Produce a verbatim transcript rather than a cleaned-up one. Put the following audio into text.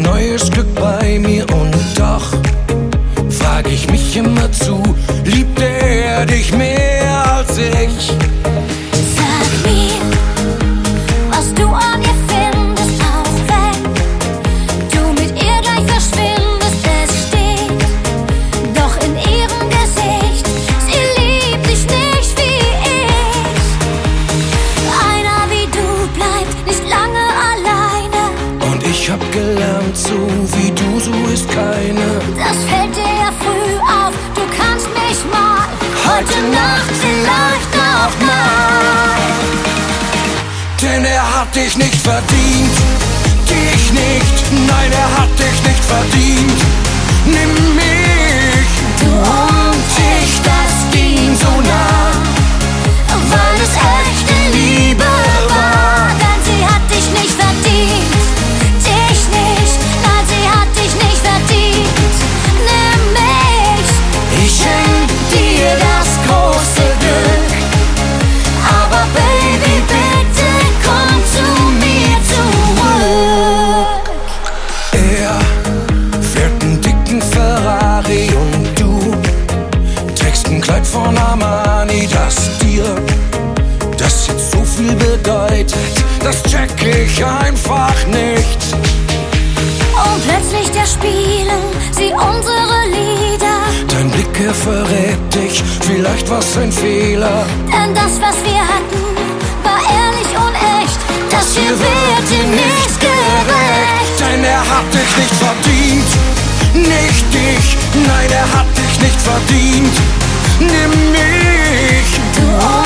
neues Glück bei mir und doch frag ich mich immer zu, liebte er dich mehr als ich? Sag mir, was du an ihr findest, auch wenn du mit ihr gleich verschwindest. Es steht doch in ihrem Gesicht, sie liebt dich nicht wie ich. Einer wie du bleibt nicht lange alleine. Und ich hab gelernt, so wie du, so ist keine. Das fällt dir ja früh auf, du kannst mich mal heute Nacht vielleicht noch mal. Denn er hat dich nicht verdient, dich nicht, nein, er hat dich nicht verdient. Nimm mich, Du und ich, das ging so nah, weil es echte Liebe war. Denn sie hat dich nicht verdient, dich nicht, nein, sie hat dich nicht verdient. Nimm mich, ich schenk dir das große Glück. Aber Baby, bitte komm zu mir zurück. Er fährt einen dicken Ferrari und du trägst ein Kleid von Armani, das dir das jetzt so viel bedeutet, das check ich einfach nicht. Und plötzlich da spielen sie unsere Lieder. Dein Blick, er verrät dich, vielleicht war's ein Fehler. Denn das, was wir hatten, war ehrlich und echt. Das hier wird dir nicht gerecht. Denn er hat dich nicht verdient, nicht dich, nein, er hat dich nicht verdient. Nimm mich, Du